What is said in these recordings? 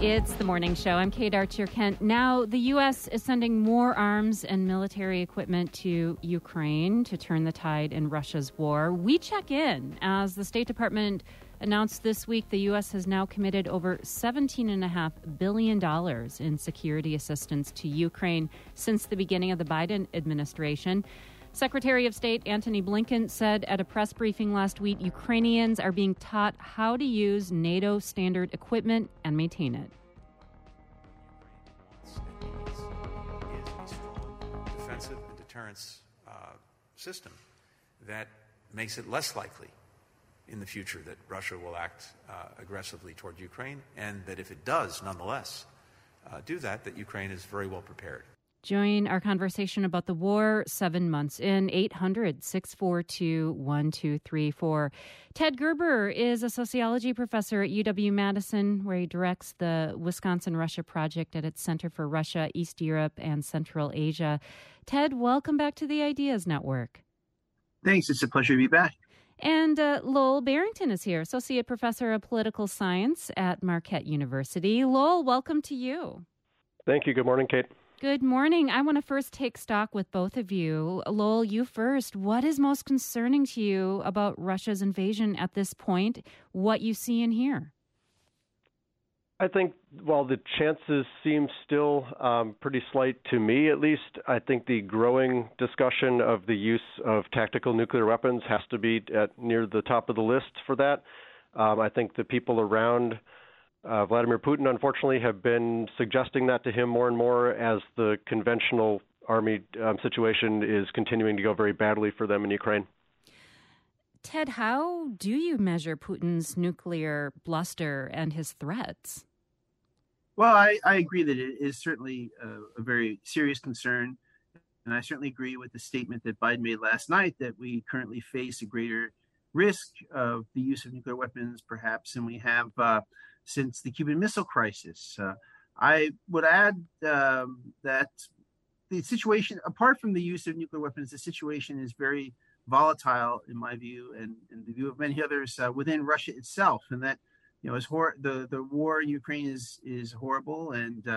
It's the morning show. I'm Kate Archer-Kent. Now, the U.S. is sending more arms and military equipment to Ukraine to turn the tide in Russia's war. We check in as the State Department announced this week the U.S. has now committed over $17.5 billion in security assistance to Ukraine since the beginning of the Biden administration. Secretary of State Antony Blinken said at a press briefing last week, Ukrainians are being taught how to use NATO standard equipment and maintain it. Is a strong defensive and deterrence system that makes it less likely in the future that Russia will act aggressively toward Ukraine, and that if it does, nonetheless, do that Ukraine is very well prepared. Join our conversation about the war 7 months in 800-642-1234. Ted Gerber is a sociology professor at UW-Madison, where he directs the Wisconsin-Russia Project at its Center for Russia, East Europe, and Central Asia. Ted, welcome back to the Ideas Network. Thanks. It's a pleasure to be back. And Lowell Barrington is here, Associate Professor of Political Science at Marquette University. Lowell, welcome to you. Thank you. Good morning, Kate. Good morning. I want to first take stock with both of you. Lowell, you first. What is most concerning to you about Russia's invasion at this point, what you see and hear? I think while the chances seem still pretty slight to me, at least, I think the growing discussion of the use of tactical nuclear weapons has to be near the top of the list for that. I think the people around Vladimir Putin, unfortunately, have been suggesting that to him more and more as the conventional army situation is continuing to go very badly for them in Ukraine. Ted, how do you measure Putin's nuclear bluster and his threats? Well, I agree that it is certainly a very serious concern. And I certainly agree with the statement that Biden made last night that we currently face a greater risk of the use of nuclear weapons, perhaps, than we have since the Cuban Missile Crisis. I would add that the situation, apart from the use of nuclear weapons, the situation is very volatile, in my view, and in the view of many others within Russia itself, and that the war in Ukraine is horrible, and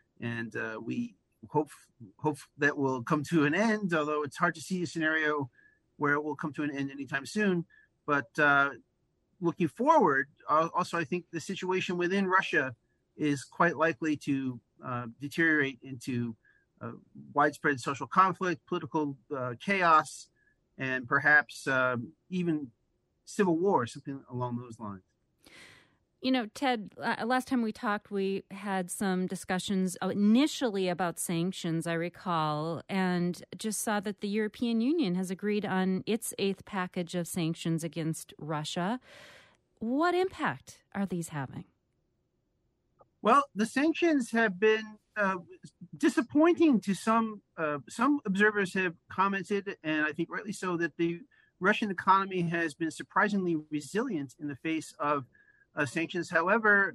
we hope that will come to an end. Although it's hard to see a scenario where it will come to an end anytime soon, but looking forward, also, I think the situation within Russia is quite likely to deteriorate into widespread social conflict, political chaos, and perhaps even civil war, something along those lines. You know, Ted, last time we talked, we had some discussions initially about sanctions, I recall, and just saw that the European Union has agreed on its 8th package of sanctions against Russia. What impact are these having? Well, the sanctions have been disappointing to some. Some observers have commented, and I think rightly so, that the Russian economy has been surprisingly resilient in the face of sanctions. However,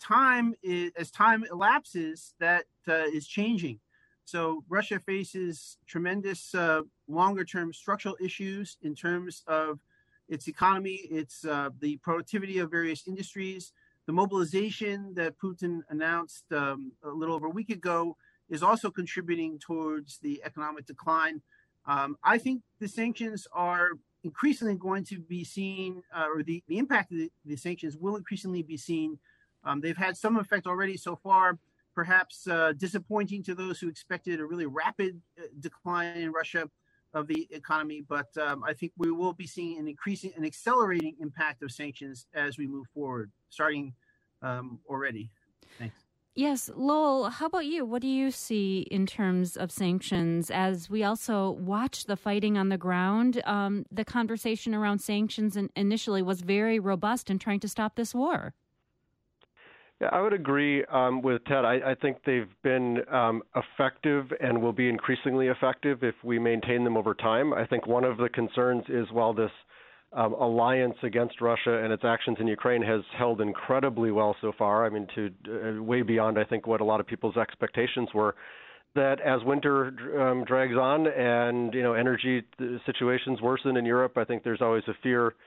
as time elapses, that is changing. So Russia faces tremendous longer-term structural issues in terms of its economy, its the productivity of various industries. The mobilization that Putin announced a little over a week ago is also contributing towards the economic decline. I think the sanctions are increasingly going to be seen, or the impact of the sanctions will increasingly be seen. They've had some effect already so far, perhaps disappointing to those who expected a really rapid decline in Russia of the economy. But I think we will be seeing an accelerating impact of sanctions as we move forward, starting already. Thanks. Yes. Lowell, how about you? What do you see in terms of sanctions as we also watch the fighting on the ground? The conversation around sanctions initially was very robust in trying to stop this war. Yeah, I would agree with Ted. I think they've been effective and will be increasingly effective if we maintain them over time. I think one of the concerns is while this alliance against Russia and its actions in Ukraine has held incredibly well so far, I mean, to way beyond, I think, what a lot of people's expectations were, that as winter drags on and, energy situations worsen in Europe, I think there's always a fear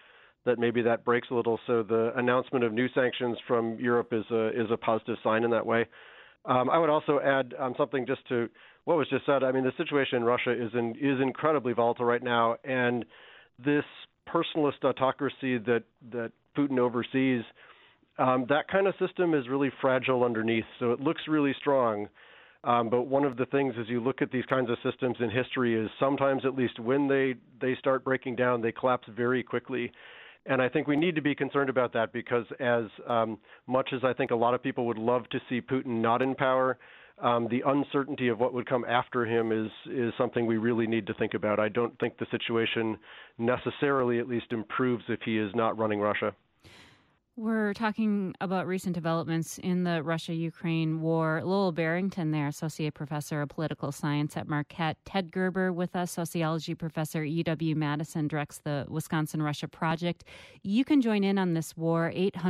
that maybe that breaks a little. So the announcement of new sanctions from Europe is a positive sign in that way. I would also add something just to what was just said. I mean, the situation in Russia is incredibly volatile right now, and this personalist autocracy that Putin oversees, that kind of system is really fragile underneath. So it looks really strong. But one of the things as you look at these kinds of systems in history is sometimes, at least when they start breaking down, they collapse very quickly. And I think we need to be concerned about that because as much as I think a lot of people would love to see Putin not in power, the uncertainty of what would come after him is something we really need to think about. I don't think the situation necessarily at least improves if he is not running Russia. We're talking about recent developments in the Russia-Ukraine war. Lowell Barrington there, Associate Professor of Political Science at Marquette. Ted Gerber with us, Sociology Professor, UW-Madison, directs the Wisconsin-Russia Project. You can join in on this war,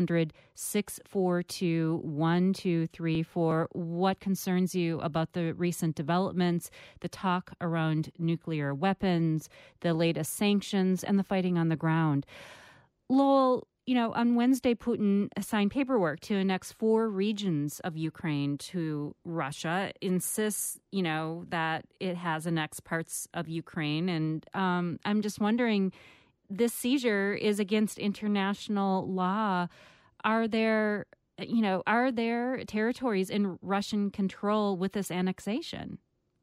800-642-1234. What concerns you about the recent developments, the talk around nuclear weapons, the latest sanctions, and the fighting on the ground? Lowell, on Wednesday, Putin signed paperwork to annex 4 regions of Ukraine to Russia, insists, that it has annexed parts of Ukraine. And I'm just wondering, this seizure is against international law. Are there territories in Russian control with this annexation?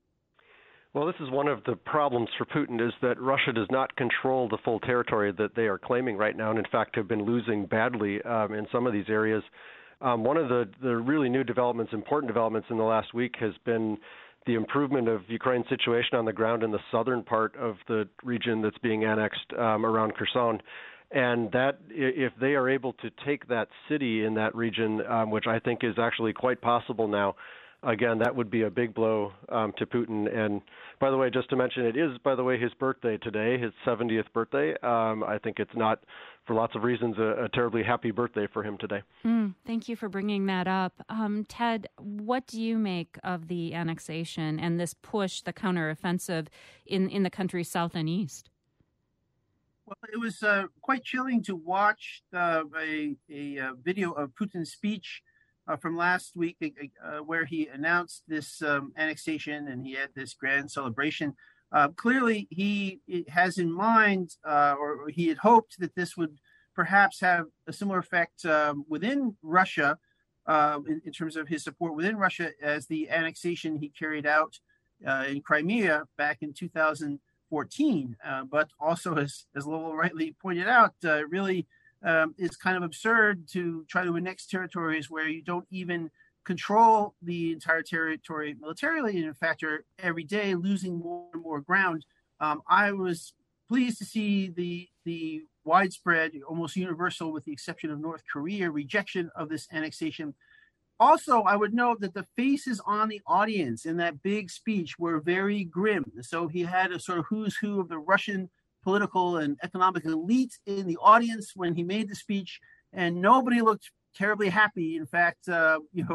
Well, this is one of the problems for Putin is that Russia does not control the full territory that they are claiming right now, and in fact have been losing badly in some of these areas. One of the really new developments, important developments in the last week has been the improvement of Ukraine's situation on the ground in the southern part of the region that's being annexed around Kherson. And that, if they are able to take that city in that region, which I think is actually quite possible now, again, that would be a big blow to Putin. And by the way, just to mention, it is, by the way, his birthday today, his 70th birthday. I think it's not, for lots of reasons, a terribly happy birthday for him today. Thank you for bringing that up. Ted, what do you make of the annexation and this push, the counteroffensive in the country's south and east? Well, it was quite chilling to watch a video of Putin's speech from last week where he announced this annexation and he had this grand celebration. Clearly, he has in mind, or he had hoped that this would perhaps have a similar effect within Russia in terms of his support within Russia as the annexation he carried out in Crimea back in 2014. But also, as Lowell rightly pointed out, really is kind of absurd to try to annex territories where you don't even control the entire territory militarily, and in fact are every day losing more and more ground. I was pleased to see the widespread, almost universal, with the exception of North Korea, rejection of this annexation. Also, I would note that the faces on the audience in that big speech were very grim. So he had a sort of who's who of the Russian political and economic elite in the audience when he made the speech, and nobody looked terribly happy. In fact, I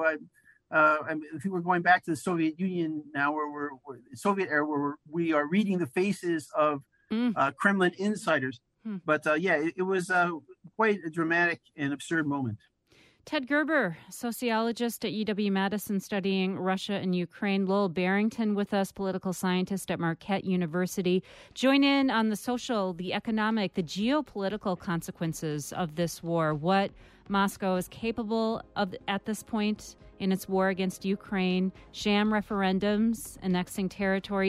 think we're going back to the Soviet Union now, where we're Soviet era, where we are reading the faces of Kremlin insiders. But it was quite a dramatic and absurd moment. Ted Gerber, sociologist at UW-Madison studying Russia and Ukraine. Lowell Barrington with us, political scientist at Marquette University. Join in on the social, the economic, the geopolitical consequences of this war. What Moscow is capable of at this point in its war against Ukraine. Sham referendums, annexing territories.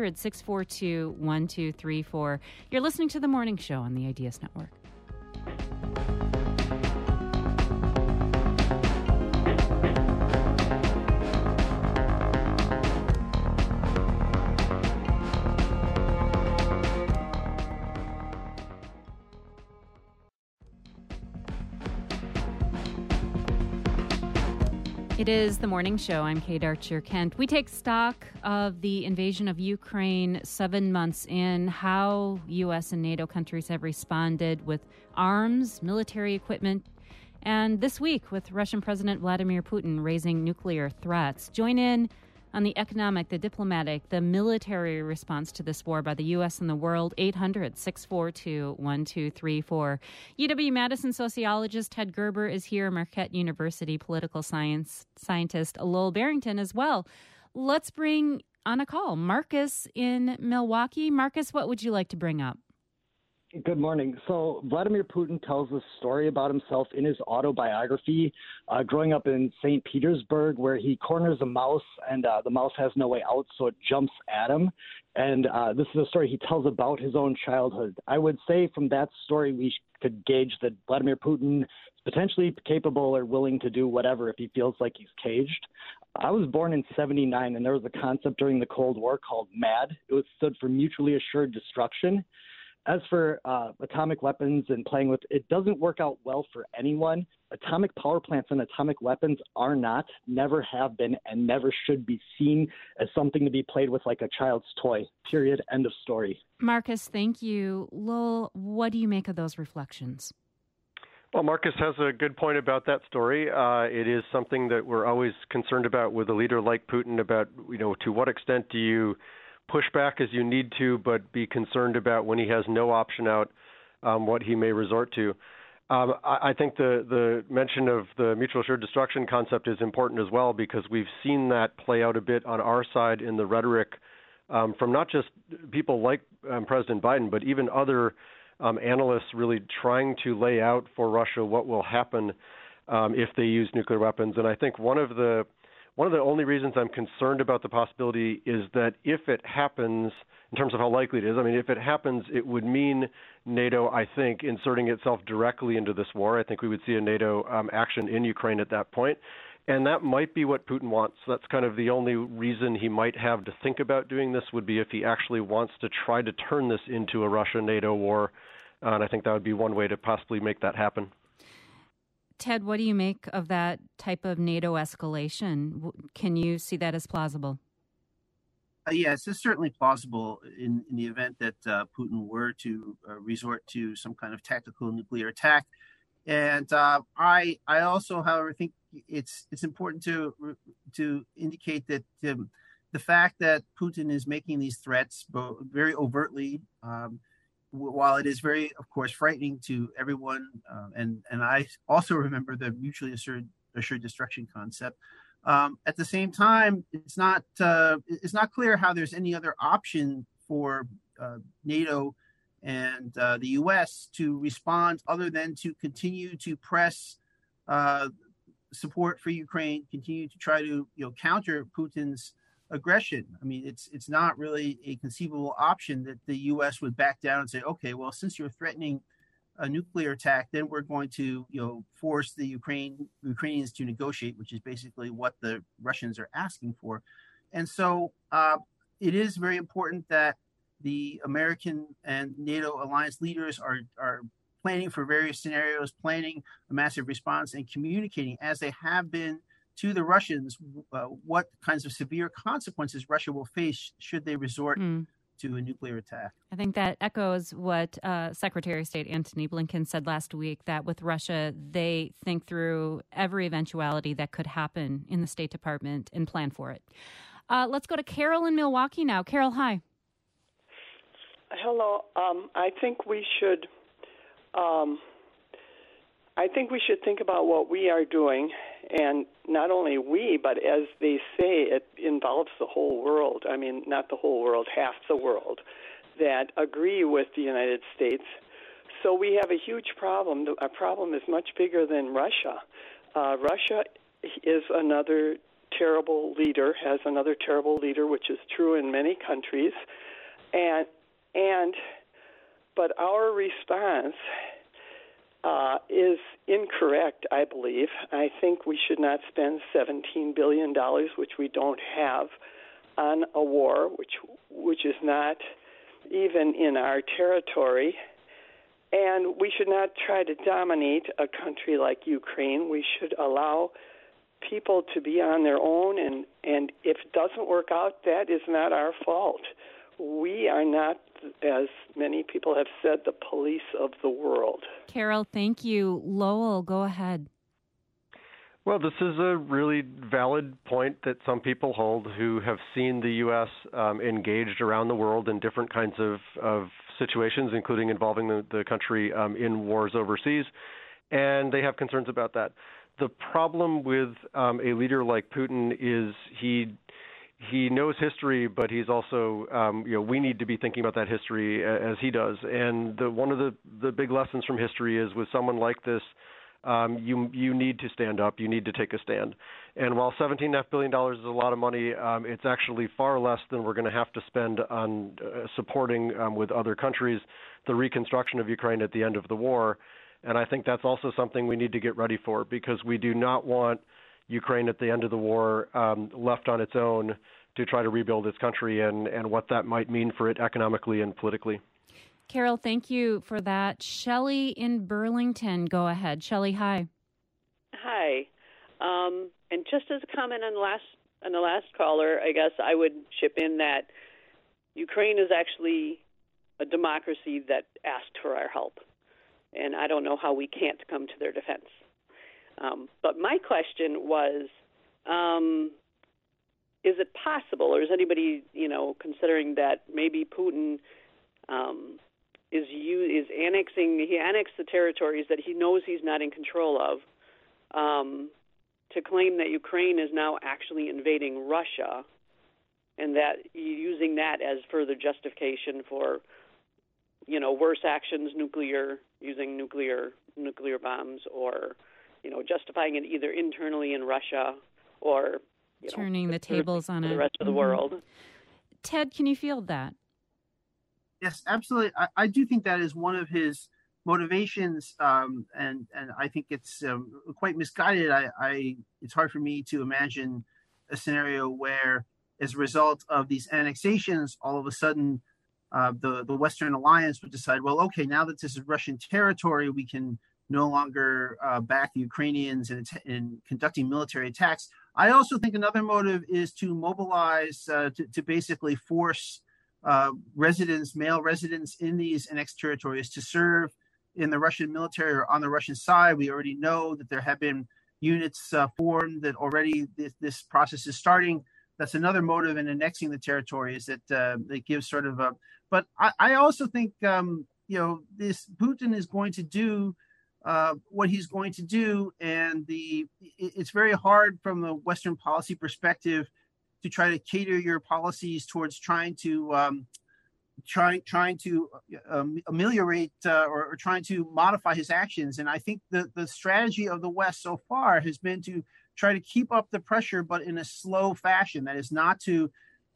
800-642-1234. You're listening to The Morning Show on the Ideas Network. It is The Morning Show. I'm Kate Archer-Kent. We take stock of the invasion of Ukraine 7 months in, how U.S. and NATO countries have responded with arms, military equipment, and this week with Russian President Vladimir Putin raising nuclear threats. Join in on the economic, the diplomatic, the military response to this war by the U.S. and the world. 800-642-1234. UW-Madison sociologist Ted Gerber is here. Marquette University political science scientist Lowell Barrington as well. Let's bring on a call Marcus in Milwaukee. Marcus, what would you like to bring up? Good morning. So Vladimir Putin tells a story about himself in his autobiography, growing up in St. Petersburg, where he corners a mouse and the mouse has no way out, so it jumps at him. And this is a story he tells about his own childhood. I would say from that story, we could gauge that Vladimir Putin is potentially capable or willing to do whatever if he feels like he's caged. I was born in 1979, and there was a concept during the Cold War called MAD. It stood for Mutually Assured Destruction. As for atomic weapons and playing with, it doesn't work out well for anyone. Atomic power plants and atomic weapons are not, never have been, and never should be seen as something to be played with like a child's toy. Period. End of story. Marcus, thank you. Lowell, what do you make of those reflections? Well, Marcus has a good point about that story. It is something that we're always concerned about with a leader like Putin about, to what extent do you push back as you need to, but be concerned about when he has no option out, what he may resort to. I think the mention of the mutual assured destruction concept is important as well, because we've seen that play out a bit on our side in the rhetoric from not just people like President Biden, but even other analysts really trying to lay out for Russia what will happen if they use nuclear weapons. And I think one of the only reasons I'm concerned about the possibility is that if it happens, in terms of how likely it is, if it happens, it would mean NATO, I think, inserting itself directly into this war. I think we would see a NATO action in Ukraine at that point. And that might be what Putin wants. That's kind of the only reason he might have to think about doing this, would be if he actually wants to try to turn this into a Russia-NATO war. And I think that would be one way to possibly make that happen. Ted, what do you make of that type of NATO escalation? Can you see that as plausible? Yes, it's certainly plausible in the event that Putin were to resort to some kind of tactical nuclear attack. And I also, however, think it's important to indicate that the fact that Putin is making these threats very overtly, while it is very, of course, frightening to everyone, and I also remember the mutually assured destruction concept. At the same time, it's not clear how there's any other option for NATO and the U.S. to respond other than to continue to press support for Ukraine, continue to try to counter Putin's aggression. It's not really a conceivable option that the U.S. would back down and say, okay, well, since you're threatening a nuclear attack, then we're going to force the Ukrainians to negotiate, which is basically what the Russians are asking for. And so it is very important that the American and NATO alliance leaders are planning for various scenarios, planning a massive response, and communicating, as they have been to the Russians, what kinds of severe consequences Russia will face should they resort to a nuclear attack. I think that echoes what Secretary of State Antony Blinken said last week, that with Russia, they think through every eventuality that could happen in the State Department and plan for it. Let's go to Carol in Milwaukee now. Carol, hi. Hello. I think we should think about what we are doing, and not only we, but as they say, it involves the whole world. Not the whole world, half the world, that agree with the United States. So we have a huge problem. Our problem is much bigger than Russia. Russia is another terrible leader, which is true in many countries, but our response is incorrect, I believe. I think we should not spend $17 billion, which we don't have, on a war which is not even in our territory. And we should not try to dominate a country like Ukraine. We should allow people to be on their own, and if it doesn't work out, that is not our fault. We are not, as many people have said, the police of the world. Carol, thank you. Lowell, go ahead. Well, this is a really valid point that some people hold who have seen the U.S. Engaged around the world in different kinds of situations, including involving the country in wars overseas, and they have concerns about that. The problem with a leader like Putin is he knows history, but he's also, we need to be thinking about that history as he does. And one of the big lessons from history is with someone like this, you need to stand up. You need to take a stand. And while $17.5 billion is a lot of money, it's actually far less than we're going to have to spend on supporting with other countries the reconstruction of Ukraine at the end of the war. And I think that's also something we need to get ready for, because we do not want Ukraine at the end of the war left on its own to try to rebuild its country and what that might mean for it economically and politically. Carol, thank you for that. Shelley in Burlington, go ahead. Shelley, hi. Hi. And just as a comment on the last caller, I guess I would chip in that Ukraine is actually a democracy that asked for our help. And I don't know how we can't come to their defense. But my question was, is it possible, or is anybody, considering that maybe Putin is annexing? He annexed the territories that he knows he's not in control of, to claim that Ukraine is now actually invading Russia, and that using that as further justification for, worse actions, using nuclear bombs, or justifying it either internally in Russia or turning the tables on the rest of the world. Ted, can you field that? Yes, absolutely. I do think that is one of his motivations, and I think it's quite misguided. It's hard for me to imagine a scenario where, as a result of these annexations, all of a sudden the Western alliance would decide, well, okay, now that this is Russian territory, we can no longer back the Ukrainians in conducting military attacks. I also think another motive is to mobilize, to basically force male residents in these annexed territories to serve in the Russian military or on the Russian side. We already know that there have been units formed, that already this process is starting. That's another motive in annexing the territories, that gives sort of a. But I also think this Putin is going to do what he's going to do, and it's very hard from the Western policy perspective to try to cater your policies towards trying to ameliorate or trying to modify his actions. And I think the strategy of the West so far has been to try to keep up the pressure, but in a slow fashion. That is not to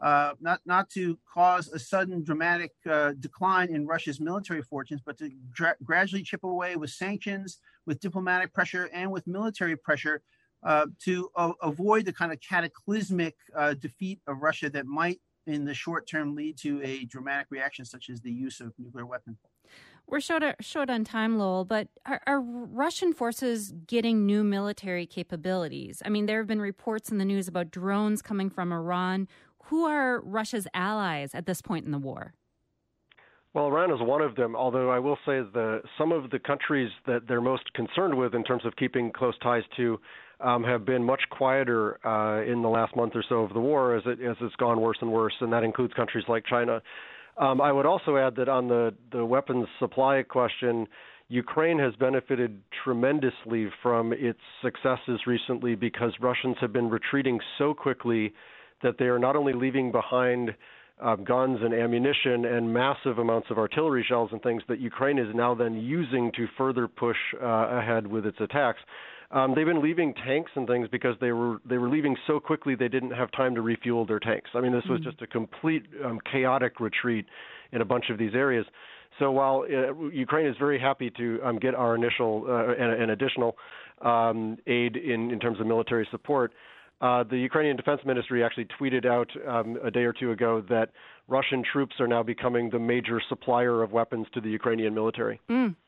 cause a sudden dramatic decline in Russia's military fortunes, but to gradually chip away with sanctions, with diplomatic pressure, and with military pressure to avoid the kind of cataclysmic defeat of Russia that might, in the short term, lead to a dramatic reaction such as the use of nuclear weapons. We're short on time, Lowell, but are Russian forces getting new military capabilities? I mean, there have been reports in the news about drones coming from Iran. Who are Russia's allies at this point in the war? Well, Iran is one of them, although I will say some of the countries that they're most concerned with in terms of keeping close ties to have been much quieter in the last month or so of the war as it's gone worse and worse, and that includes countries like China. I would also add that on the weapons supply question, Ukraine has benefited tremendously from its successes recently because Russians have been retreating so quickly that they are not only leaving behind guns and ammunition and massive amounts of artillery shells and things that Ukraine is now then using to further push ahead with its attacks. They've been leaving tanks and things because they were leaving so quickly they didn't have time to refuel their tanks. I mean, this was just a complete chaotic retreat in a bunch of these areas. So while Ukraine is very happy to get our initial and additional aid in terms of military support, the Ukrainian Defense Ministry actually tweeted out a day or two ago that Russian troops are now becoming the major supplier of weapons to the Ukrainian military.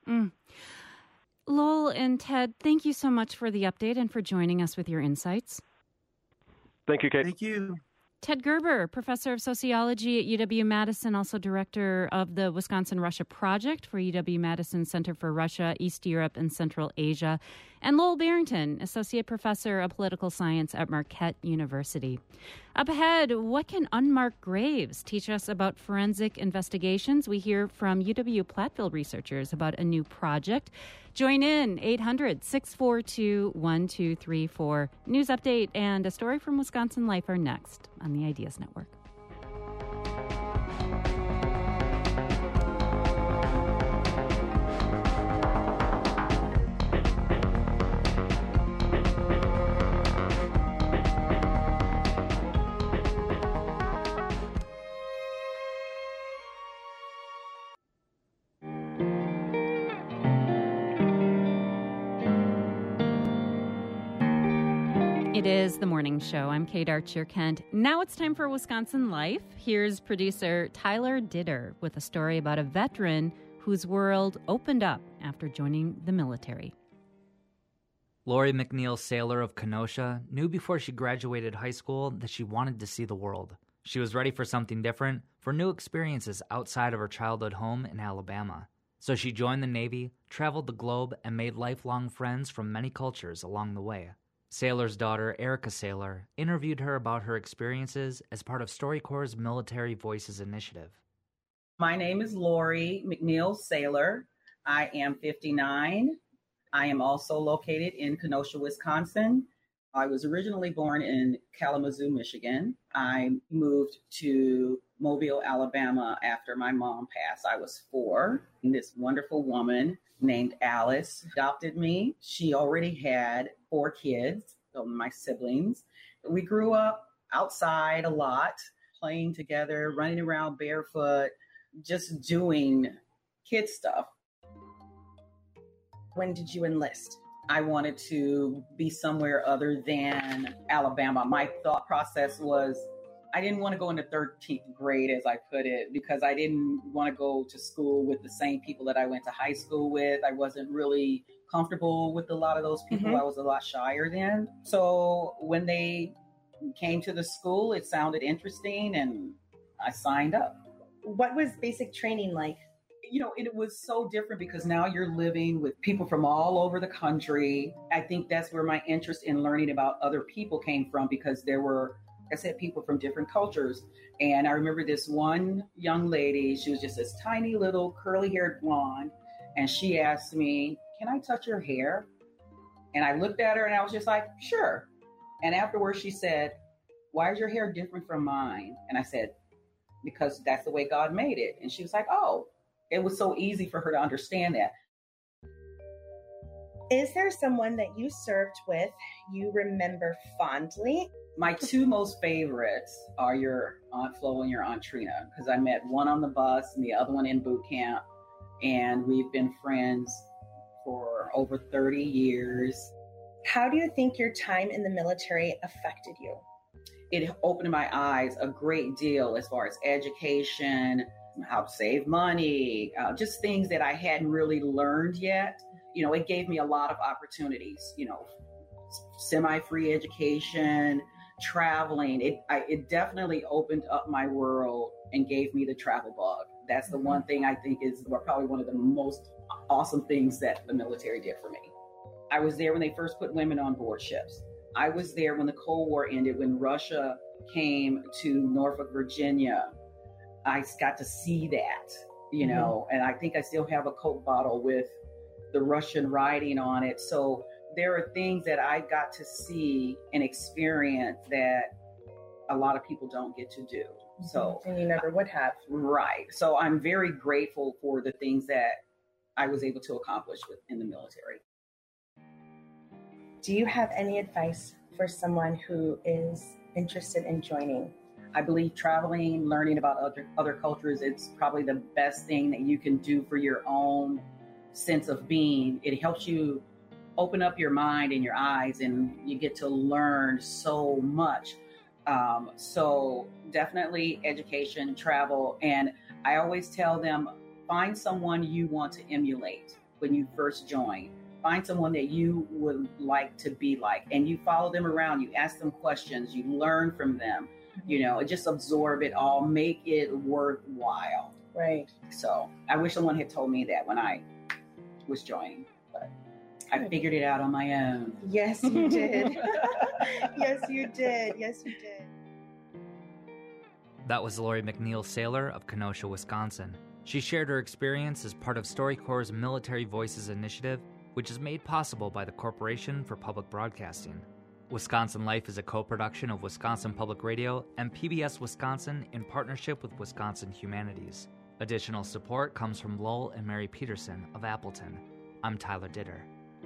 Lowell and Ted, thank you so much for the update and for joining us with your insights. Thank you, Kate. Thank you. Ted Gerber, professor of sociology at UW-Madison, also director of the Wisconsin-Russia Project for UW-Madison Center for Russia, East Europe, and Central Asia, and Lowell Barrington, associate professor of political science at Marquette University. Up ahead, what can unmarked graves teach us about forensic investigations? We hear from UW-Platteville researchers about a new project. Join in, 800-642-1234. News update and a story from Wisconsin Life are next on the Ideas Network. It is The Morning Show. I'm Kate Archer-Kent. Now it's time for Wisconsin Life. Here's producer Tyler Ditter with a story about a veteran whose world opened up after joining the military. Lori McNeil Saylor of Kenosha knew before she graduated high school that she wanted to see the world. She was ready for something different, for new experiences outside of her childhood home in Alabama. So she joined the Navy, traveled the globe, and made lifelong friends from many cultures along the way. Saylor's daughter, Erica Saylor, interviewed her about her experiences as part of StoryCorps' Military Voices initiative. My name is Lori McNeil Saylor. I am 59. I am also located in Kenosha, Wisconsin. I was originally born in Kalamazoo, Michigan. I moved to Mobile, Alabama after my mom passed. I was 4. And this wonderful woman named Alice adopted me. She already had 4 kids, my siblings. We grew up outside a lot, playing together, running around barefoot, just doing kid stuff. When did you enlist? I wanted to be somewhere other than Alabama. My thought process was I didn't want to go into 13th grade, as I put it, because I didn't want to go to school with the same people that I went to high school with. I wasn't really comfortable with a lot of those people. I was a lot shyer then. So when they came to the school, it sounded interesting and I signed up. What was basic training like? You know, it was so different because now you're living with people from all over the country. I think that's where my interest in learning about other people came from, because there were, like I said, people from different cultures. And I remember this one young lady, she was just this tiny little curly-haired blonde. And she asked me, "Can I touch your hair?" And I looked at her and I was just like, "Sure." And afterwards she said, "Why is your hair different from mine?" And I said, "Because that's the way God made it." And she was like, "Oh." It was so easy for her to understand that. Is there someone that you served with you remember fondly? My 2 most favorites are your Aunt Flo and your Aunt Trina, because I met one on the bus and the other one in boot camp. And we've been friends for over 30 years. How do you think your time in the military affected you? It opened my eyes a great deal as far as education, how to save money, just things that I hadn't really learned yet. You know, it gave me a lot of opportunities, you know, semi-free education, traveling. It definitely opened up my world and gave me the travel bug. That's the one thing I think is probably one of the most awesome things that the military did for me. I was there when they first put women on board ships. I was there when the Cold War ended, when Russia came to Norfolk, Virginia. I got to see that, you know, and I think I still have a Coke bottle with the Russian writing on it. So there are things that I got to see and experience that a lot of people don't get to do. So, and you never would have. Right. So I'm very grateful for the things that I was able to accomplish in the military. Do you have any advice for someone who is interested in joining? I believe traveling, learning about other cultures, it's probably the best thing that you can do for your own sense of being. It helps you open up your mind and your eyes, and you get to learn so much. So definitely education, travel. And I always tell them, find someone you want to emulate when you first join. Find someone that you would like to be like, and you follow them around. You ask them questions. You learn from them. just absorb it all, make it worthwhile. Right. So I wish someone had told me that when I was joining, but I figured it out on my own. Yes, you did. Yes, you did. Yes, you did. That was Lori McNeil Saylor of Kenosha, Wisconsin. She shared her experience as part of StoryCorps' Military Voices initiative, which is made possible by the Corporation for Public Broadcasting. Wisconsin Life is a co-production of Wisconsin Public Radio and PBS Wisconsin in partnership with Wisconsin Humanities. Additional support comes from Lowell and Mary Peterson of Appleton. I'm Tyler Ditter.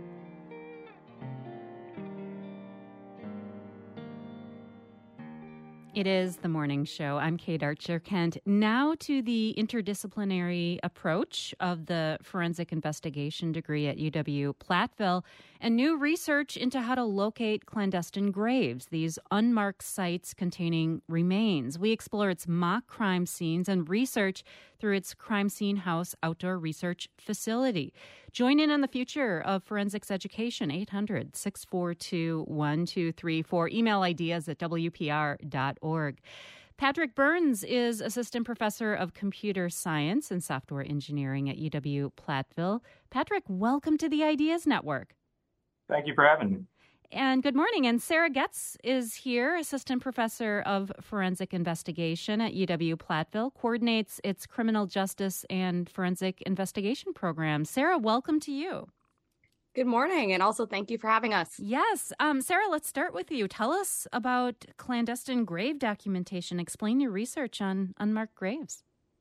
It is the morning show. I'm Kate Archer-Kent. Now to the interdisciplinary approach of the forensic investigation degree at UW-Platteville and new research into how to locate clandestine graves, these unmarked sites containing remains. We explore its mock crime scenes and research through its Crime Scene House outdoor research facility. Join in on the future of forensics education, 800-642-1234. Email ideas at WPR.org. Patrick Burns is Assistant Professor of Computer Science and Software Engineering at UW-Platteville. Patrick, welcome to the Ideas Network. Thank you for having me. And good morning. And Sarah Getz is here, Assistant Professor of Forensic Investigation at UW-Platteville, coordinates its Criminal Justice and Forensic Investigation program. Sarah, welcome to you. Good morning, and also thank you for having us. Yes. Sarah, let's start with you. Tell us about clandestine grave documentation. Explain your research on unmarked graves.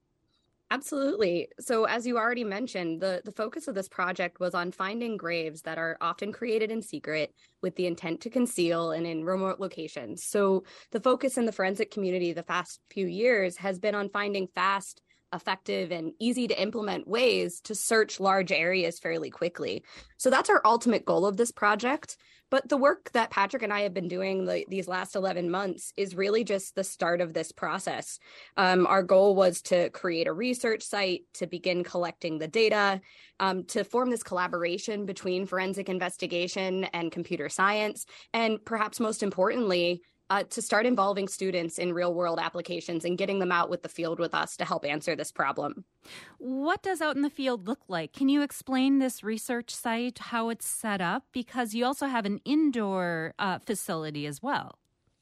Absolutely. So as you already mentioned, the focus of this project was on finding graves that are often created in secret with the intent to conceal and in remote locations. So the focus in the forensic community the past few years has been on finding fast, effective, and easy to implement ways to search large areas fairly quickly. So that's our ultimate goal of this project. But the work that Patrick and I have been doing these last 11 months is really just the start of this process. Our goal was to create a research site, to begin collecting the data, to form this collaboration between forensic investigation and computer science, and perhaps most importantly, to start involving students in real-world applications and getting them out with the field with us to help answer this problem. What does out in the field look like? Can you explain this research site, how it's set up? Because you also have an indoor facility as well.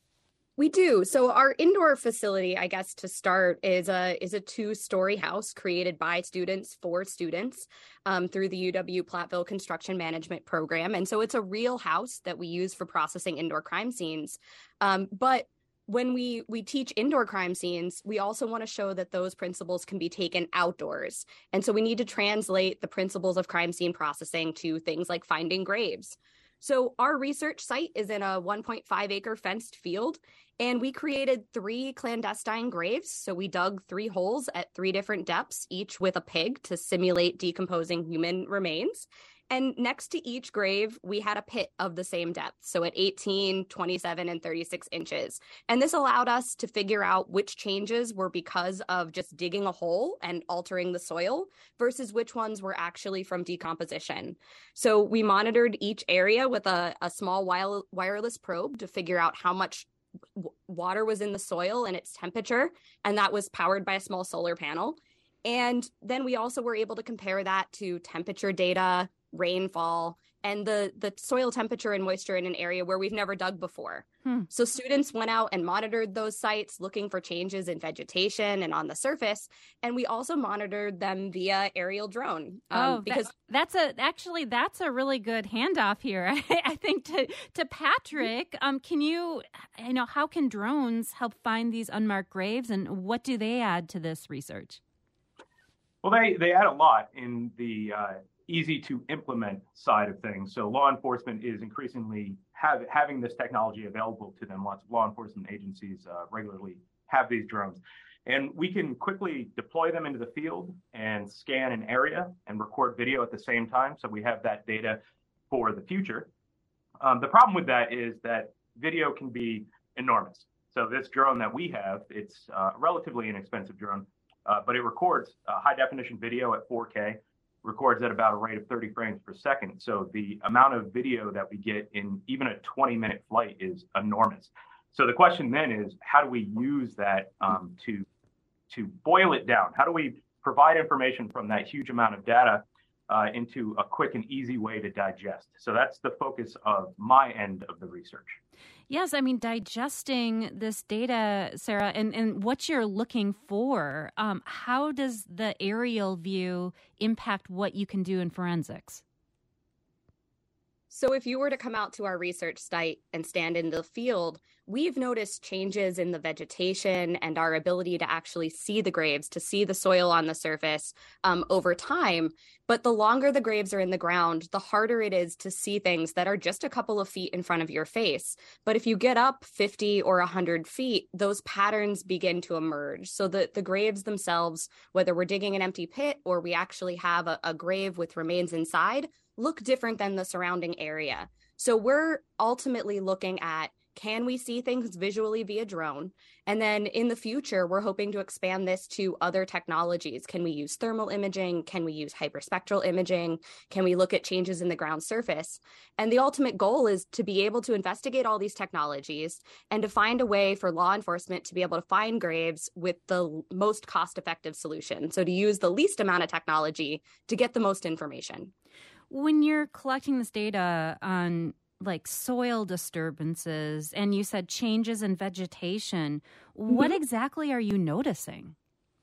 We do. So our indoor facility, I guess, to start, is a 2-story house created by students for students through the UW-Platteville Construction Management Program. And so it's a real house that we use for processing indoor crime scenes. But when we teach indoor crime scenes, we also want to show that those principles can be taken outdoors. And so we need to translate the principles of crime scene processing to things like finding graves. So our research site is in a 1.5-acre fenced field, and we created 3 clandestine graves. So we dug 3 holes at 3 different depths, each with a pig to simulate decomposing human remains. And next to each grave, we had a pit of the same depth, so at 18, 27, and 36 inches. And this allowed us to figure out which changes were because of just digging a hole and altering the soil versus which ones were actually from decomposition. So we monitored each area with a small wireless probe to figure out how much water was in the soil and its temperature, and that was powered by a small solar panel. And then we also were able to compare that to temperature data, rainfall, and the soil temperature and moisture in an area where we've never dug before. So students went out and monitored those sites looking for changes in vegetation and on the surface. And we also monitored them via aerial drone. Because that's a really good handoff here. I think to Patrick, how can drones help find these unmarked graves, and what do they add to this research? Well, they add a lot in the easy to implement side of things. So law enforcement is increasingly having this technology available to them. Lots of law enforcement agencies regularly have these drones. And we can quickly deploy them into the field and scan an area and record video at the same time. So we have that data for the future. The problem with that is that video can be enormous. So this drone that we have, it's a relatively inexpensive drone, but it records high definition video at 4K, records at about a rate of 30 frames per second. So the amount of video that we get in even a 20-minute flight is enormous. So the question then is, how do we use that to boil it down? How do we provide information from that huge amount of data into a quick and easy way to digest? So that's the focus of my end of the research. Yes, I mean, digesting this data, Sarah, and what you're looking for, how does the aerial view impact what you can do in forensics? So if you were to come out to our research site and stand in the field, we've noticed changes in the vegetation and our ability to actually see the graves, to see the soil on the surface over time. But the longer the graves are in the ground, the harder it is to see things that are just a couple of feet in front of your face. But if you get up 50 or 100 feet, those patterns begin to emerge. So the graves themselves, whether we're digging an empty pit or we actually have a grave with remains inside, look different than the surrounding area. So we're ultimately looking at, can we see things visually via drone? And then in the future, we're hoping to expand this to other technologies. Can we use thermal imaging? Can we use hyperspectral imaging? Can we look at changes in the ground surface? And the ultimate goal is to be able to investigate all these technologies and to find a way for law enforcement to be able to find graves with the most cost-effective solution. So to use the least amount of technology to get the most information. When you're collecting this data on like soil disturbances and you said changes in vegetation, what exactly are you noticing?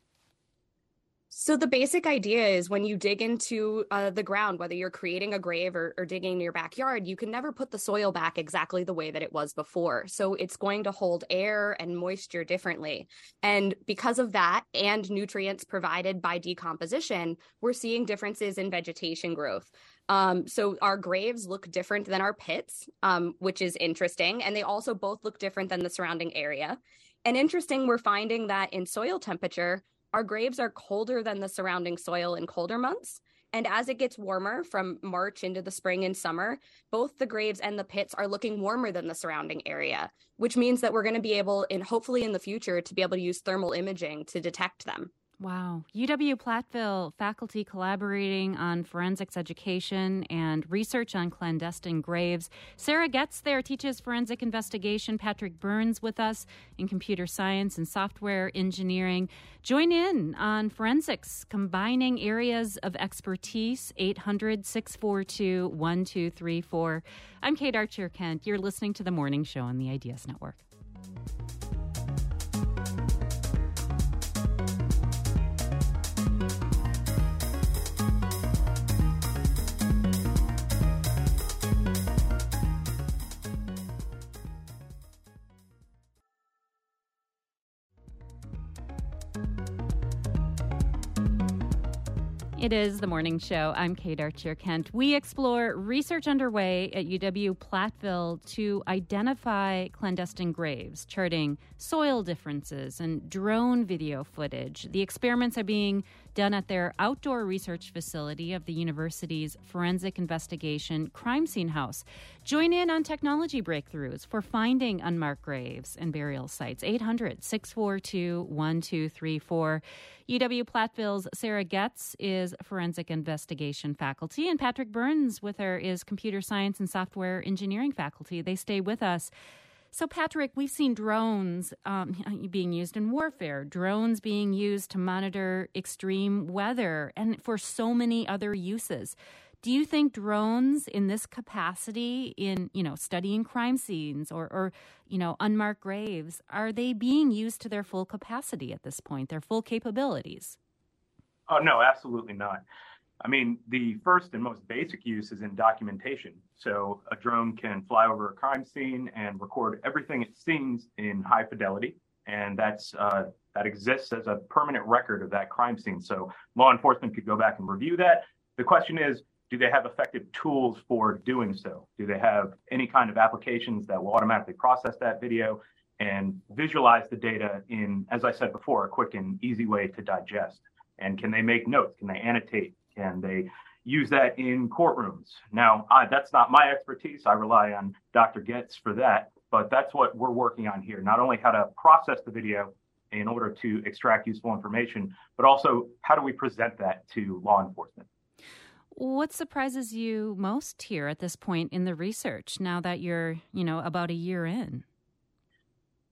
So the basic idea is when you dig into the ground, whether you're creating a grave or digging in your backyard, you can never put the soil back exactly the way that it was before. So it's going to hold air and moisture differently. And because of that and nutrients provided by decomposition, we're seeing differences in vegetation growth. So our graves look different than our pits, which is interesting. And they also both look different than the surrounding area. And interesting, we're finding that in soil temperature, our graves are colder than the surrounding soil in colder months. And as it gets warmer from March into the spring and summer, both the graves and the pits are looking warmer than the surrounding area, which means that we're going to be able, and hopefully in the future, to be able to use thermal imaging to detect them. Wow. UW-Platteville faculty collaborating on forensics education and research on clandestine graves. Sarah Getz there teaches forensic investigation. Patrick Burns with us in computer science and software engineering. Join in on forensics, combining areas of expertise, 800-642-1234. I'm Kate Archer-Kent. You're listening to The Morning Show on the Ideas Network. It is The Morning Show. I'm Kate Archer-Kent. We explore research underway at UW-Platteville to identify clandestine graves, charting soil differences and drone video footage. The experiments are being done at their outdoor research facility of the university's Forensic Investigation Crime Scene House. Join in on technology breakthroughs for finding unmarked graves and burial sites. 800-642-1234. UW-Platteville's Sarah Getz is forensic investigation faculty, and Patrick Burns with her is computer science and software engineering faculty. They stay with us. So, Patrick, we've seen drones being used in warfare, drones being used to monitor extreme weather, and for so many other uses. Do you think drones in this capacity in, studying crime scenes or unmarked graves, are they being used to their full capacity at this point, their full capabilities? Oh, no, absolutely not. I mean, the first and most basic use is in documentation. So a drone can fly over a crime scene and record everything it sees in high fidelity. And that exists as a permanent record of that crime scene. So law enforcement could go back and review that. The question is, do they have effective tools for doing so? Do they have any kind of applications that will automatically process that video and visualize the data in, as I said before, a quick and easy way to digest? And can they make notes? Can they annotate? Can they use that in courtrooms? Now, that's not my expertise. I rely on Dr. Getz for that, but that's what we're working on here. Not only how to process the video in order to extract useful information, but also how do we present that to law enforcement? What surprises you most here at this point in the research, now that you're, about a year in?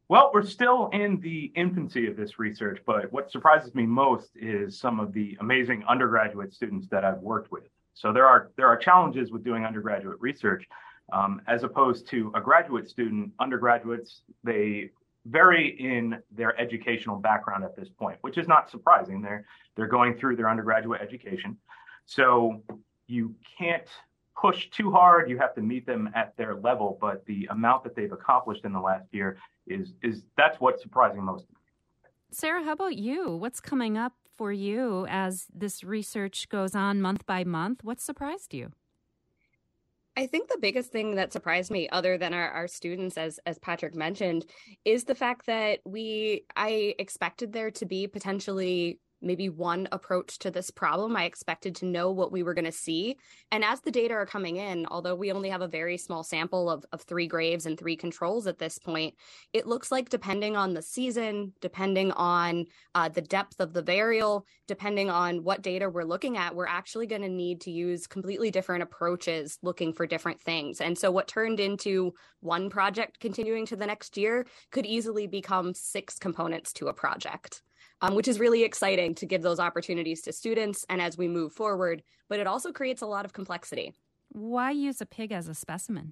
Well, we're still in the infancy of this research, but what surprises me most is some of the amazing undergraduate students that I've worked with. So there are challenges with doing undergraduate research. As opposed to a graduate student, undergraduates, they vary in their educational background at this point, which is not surprising. They're going through their undergraduate education. So you can't push too hard. You have to meet them at their level, but the amount that they've accomplished in the last year is that's what's surprising most. Sarah, how about you? What's coming up for you as this research goes on month by month? What surprised you? I think the biggest thing that surprised me, other than our students, as Patrick mentioned, is the fact that I expected there to be potentially maybe one approach to this problem. I expected to know what we were going to see. And as the data are coming in, although we only have a very small sample of 3 graves and 3 controls at this point, it looks like depending on the season, depending on the depth of the burial, depending on what data we're looking at, we're actually going to need to use completely different approaches looking for different things. And so what turned into one project continuing to the next year could easily become 6 components to a project. Which is really exciting to give those opportunities to students and as we move forward, but it also creates a lot of complexity. Why use a pig as a specimen?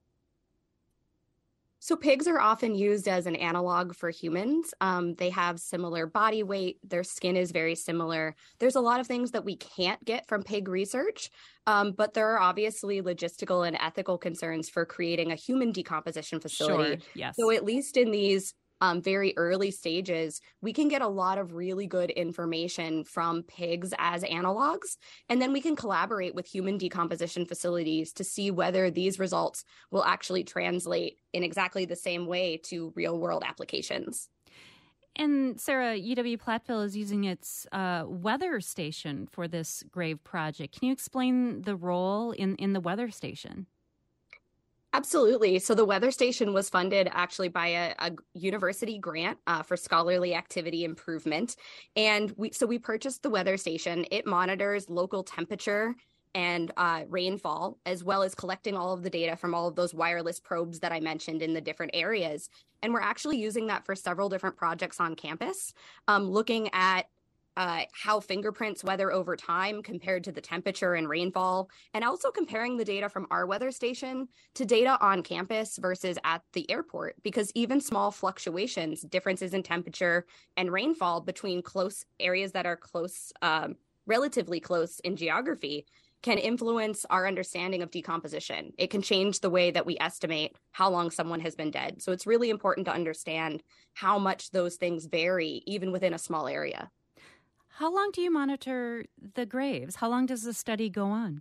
So pigs are often used as an analog for humans. They have similar body weight. Their skin is very similar. There's a lot of things that we can't get from pig research, but there are obviously logistical and ethical concerns for creating a human decomposition facility. Sure, yes. So at least in these very early stages, we can get a lot of really good information from pigs as analogs, and then we can collaborate with human decomposition facilities to see whether these results will actually translate in exactly the same way to real-world applications. And Sarah, UW-Platteville is using its weather station for this grave project. Can you explain the role in the weather station? Absolutely. So the weather station was funded actually by a university grant for scholarly activity improvement. And we purchased the weather station. It monitors local temperature and rainfall, as well as collecting all of the data from all of those wireless probes that I mentioned in the different areas. And we're actually using that for several different projects on campus, looking at how fingerprints weather over time compared to the temperature and rainfall, and also comparing the data from our weather station to data on campus versus at the airport, because even small fluctuations, differences in temperature and rainfall between close areas that are close, relatively close in geography, can influence our understanding of decomposition. It can change the way that we estimate how long someone has been dead. So it's really important to understand how much those things vary, even within a small area. How long do you monitor the graves? How long does the study go on?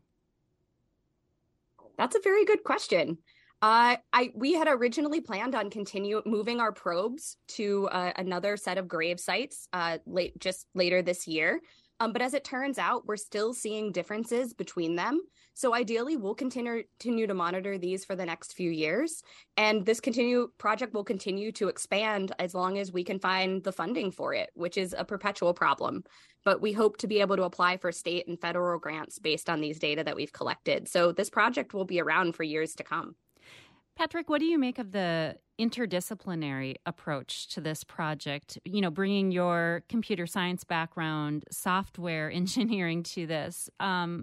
That's a very good question. We had originally planned on moving our probes to another set of grave sites just later this year. But as it turns out, we're still seeing differences between them. So ideally, we'll continue to monitor these for the next few years. And this project will continue to expand as long as we can find the funding for it, which is a perpetual problem. But we hope to be able to apply for state and federal grants based on these data that we've collected. So this project will be around for years to come. Patrick, what do you make of the interdisciplinary approach to this project? You know, bringing your computer science background, software engineering to this. How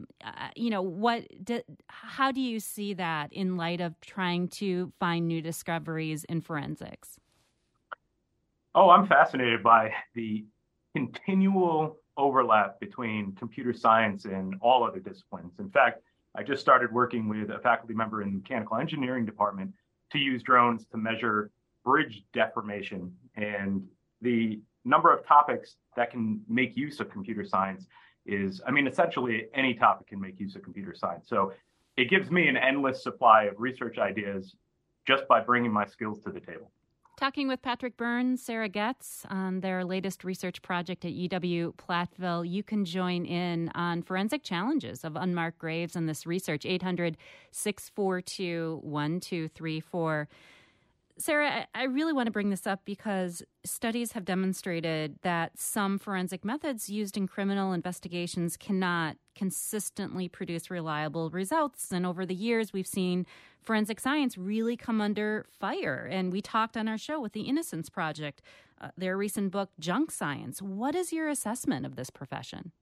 do you see that in light of trying to find new discoveries in forensics? Oh, I'm fascinated by the continual overlap between computer science and all other disciplines. In fact, I just started working with a faculty member in the mechanical engineering department to use drones to measure bridge deformation, and the number of topics that can make use of computer science is, essentially any topic can make use of computer science. So it gives me an endless supply of research ideas just by bringing my skills to the table. Talking with Patrick Burns, Sarah Getz on their latest research project at UW-Platteville. You can join in on forensic challenges of unmarked graves and this research, 800-642-1234. Sarah, I really want to bring this up because studies have demonstrated that some forensic methods used in criminal investigations cannot consistently produce reliable results. And over the years, we've seen forensic science really come under fire. And we talked on our show with the Innocence Project, their recent book, Junk Science. What is your assessment of this profession?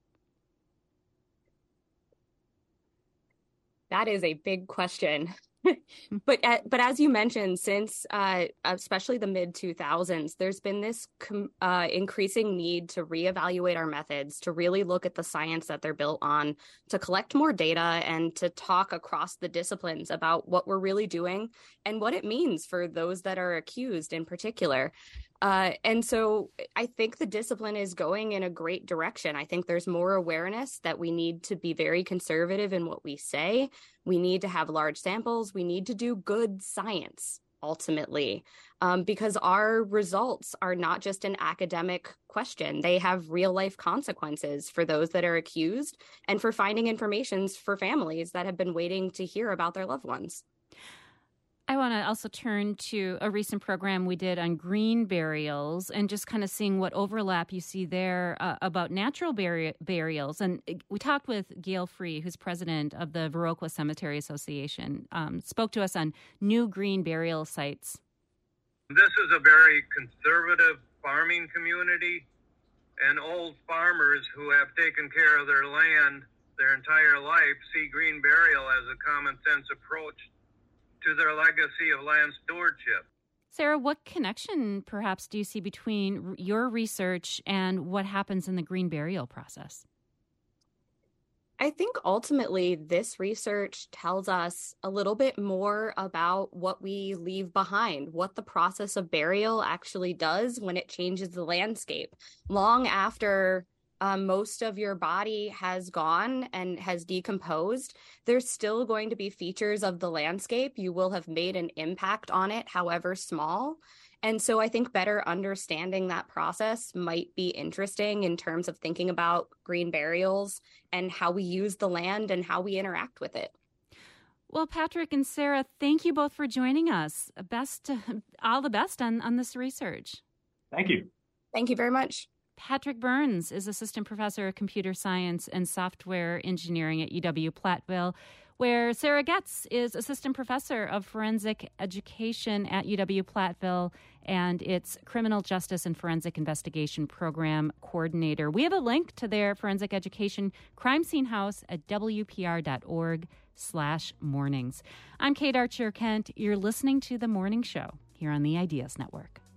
That is a big question. But as you mentioned, since especially the mid-2000s, there's been this increasing need to reevaluate our methods, to really look at the science that they're built on, to collect more data, and to talk across the disciplines about what we're really doing and what it means for those that are accused in particular. And so I think the discipline is going in a great direction. I think there's more awareness that we need to be very conservative in what we say. We need to have large samples. We need to do good science, ultimately, because our results are not just an academic question. They have real life consequences for those that are accused and for finding information for families that have been waiting to hear about their loved ones. I want to also turn to a recent program we did on green burials and just kind of seeing what overlap you see there about natural burials. And we talked with Gail Free, who's president of the Viroqua Cemetery Association, spoke to us on new green burial sites. This is a very conservative farming community, and old farmers who have taken care of their land their entire life see green burial as a common sense approach to their legacy of land stewardship. Sarah, what connection perhaps do you see between your research and what happens in the green burial process? I think ultimately this research tells us a little bit more about what we leave behind, what the process of burial actually does when it changes the landscape. Long after most of your body has gone and has decomposed, there's still going to be features of the landscape. You will have made an impact on it, however small. And so I think better understanding that process might be interesting in terms of thinking about green burials and how we use the land and how we interact with it. Well, Patrick and Sarah, thank you both for joining us. All the best on this research. Thank you. Thank you very much. Patrick Burns is assistant professor of computer science and software engineering at UW-Platteville, where Sarah Getz is assistant professor of forensic education at UW-Platteville and its criminal justice and forensic investigation program coordinator. We have a link to their forensic education crime scene house at wpr.org/mornings. I'm Kate Archer Kent. You're listening to The Morning Show here on the Ideas Network.